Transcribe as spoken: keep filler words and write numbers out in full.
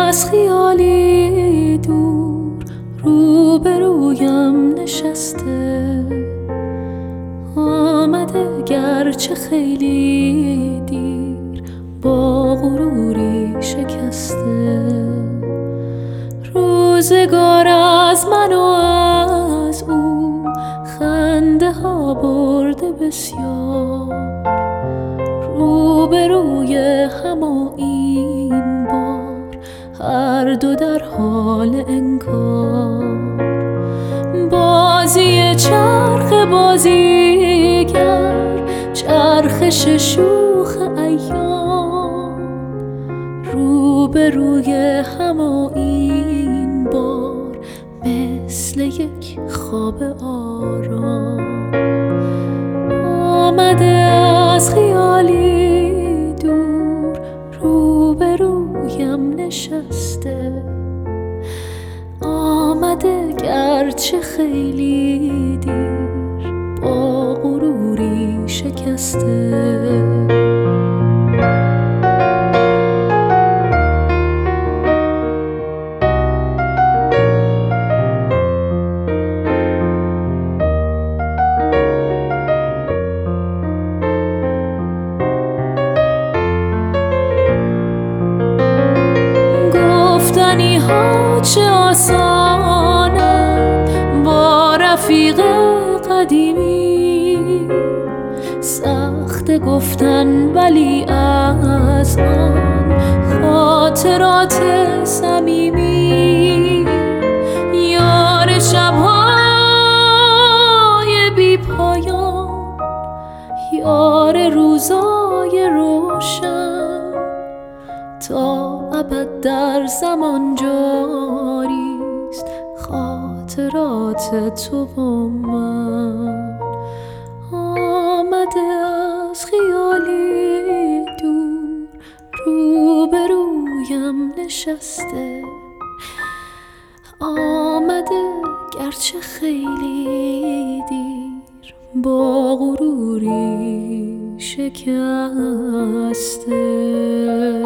از خیالی دور روبرویم نشسته، آمده گرچه خیلی دیر با غروری شکسته. روزگار از من و از او خنده ها برده بسیار، روبروی هم و این بار هر دو در حال انکار. بازی چرخ بازیگر، چرخش شوخ ایام، روبروی هم و این بار مثل یک خواب آرام. آمده از خیالی دور روبرویم نشسته، آمده گرچه خیلی دیر با غروری شکسته. گفتنی ها چه آسانم با رفیق قدیمی، سخت گفتن ولی از آن خاطرات صمیمی. یار شب‌های بی پایان، یار روزای روشن، تا ابد در زمان جاریست خاطرات تو و من. آمده از خیالی دور روبرویم نشسته، آمده گرچه خیلی دیر با غروری شکسته.